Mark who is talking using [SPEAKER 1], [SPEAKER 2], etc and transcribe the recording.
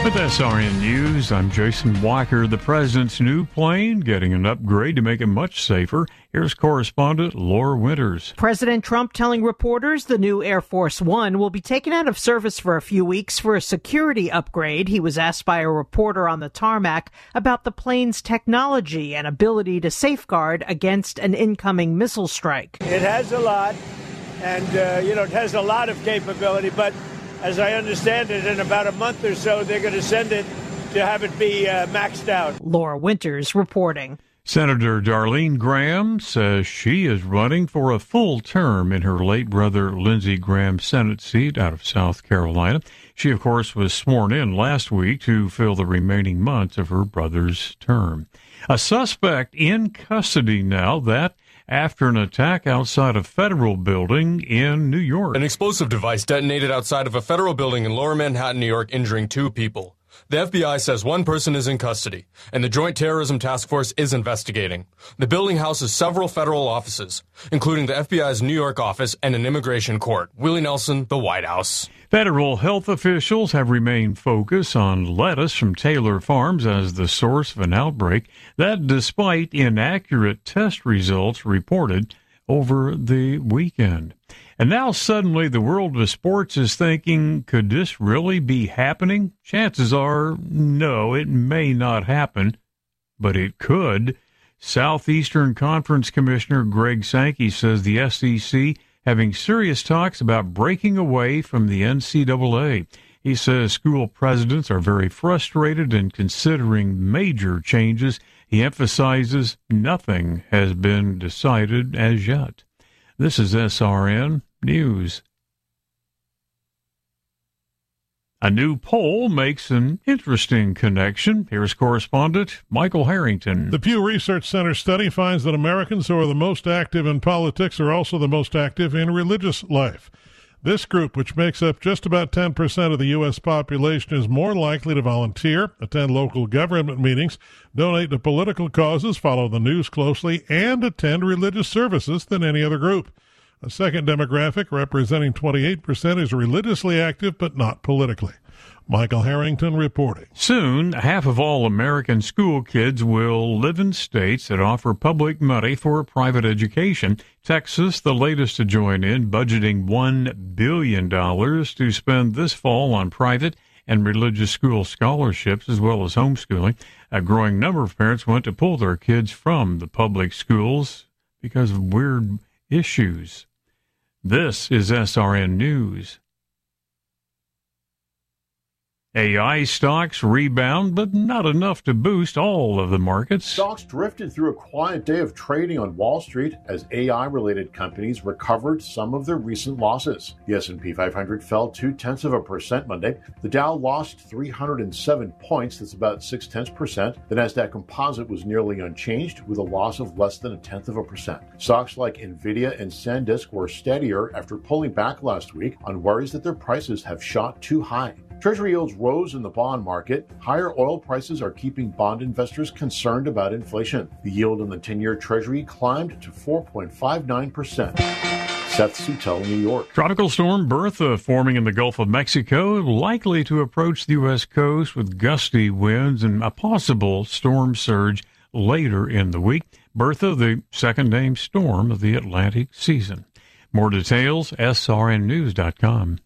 [SPEAKER 1] With SRN News, I'm Jason Walker. The president's new plane getting an upgrade to make it much safer. Here's correspondent Laura Winters.
[SPEAKER 2] President Trump telling reporters the new Air Force One will be taken out of service for a few weeks for a security upgrade. He was asked by a reporter on the tarmac about the plane's technology and ability to safeguard against an incoming missile strike.
[SPEAKER 3] It has a lot, and, it has a lot of capability, but as I understand it, in about a month or so, they're going to send it to have it be maxed out.
[SPEAKER 2] Laura Winters reporting.
[SPEAKER 1] Senator Darlene Graham says she is running for a full term in her late brother Lindsey Graham's Senate seat out of South Carolina. She, of course, was sworn in last week to fill the remaining months of her brother's term. A suspect in custody now, that after an attack outside a federal building in New York.
[SPEAKER 4] An explosive device detonated outside of a federal building in Lower Manhattan, New York, injuring 2 people. The FBI says 1 person is in custody, and the Joint Terrorism Task Force is investigating. The building houses several federal offices, including the FBI's New York office and an immigration court. Willie Nelson, the White House.
[SPEAKER 1] Federal health officials have remained focused on lettuce from Taylor Farms as the source of an outbreak, that despite inaccurate test results reported over the weekend. And now suddenly the world of sports is thinking, could this really be happening? Chances are, no, it may not happen, but it could. Southeastern Conference Commissioner Greg Sankey says the SEC having serious talks about breaking away from the NCAA. He says school presidents are very frustrated and considering major changes. He emphasizes nothing has been decided as yet. This is SRN News. A new poll makes an interesting connection. Here's correspondent Michael Harrington.
[SPEAKER 5] The Pew Research Center study finds that Americans who are the most active in politics are also the most active in religious life. This group, which makes up just about 10% of the U.S. population, is more likely to volunteer, attend local government meetings, donate to political causes, follow the news closely, and attend religious services than any other group. A second demographic, representing 28%, is religiously active but not politically. Michael Harrington reporting.
[SPEAKER 1] Soon, half of all American school kids will live in states that offer public money for private education. Texas, the latest to join in, budgeting $1 billion to spend this fall on private and religious school scholarships as well as homeschooling. A growing number of parents want to pull their kids from the public schools because of weird issues. This is SRN News. AI stocks rebound, but not enough to boost all of the markets.
[SPEAKER 6] Stocks drifted through a quiet day of trading on Wall Street as AI-related companies recovered some of their recent losses. The S&P 500 fell 0.2% Monday. The Dow lost 307 points, that's about 0.6%. The Nasdaq Composite was nearly unchanged with a loss of less than 0.1%. Stocks like Nvidia and SanDisk were steadier after pulling back last week on worries that their prices have shot too high. Treasury yields rose in the bond market. Higher oil prices are keeping bond investors concerned about inflation. The yield on the 10-year Treasury climbed to 4.59%. Seth Sutel, New York.
[SPEAKER 1] Tropical storm Bertha forming in the Gulf of Mexico, likely to approach the U.S. coast with gusty winds and a possible storm surge later in the week. Bertha, the second named storm of the Atlantic season. More details, srnnews.com.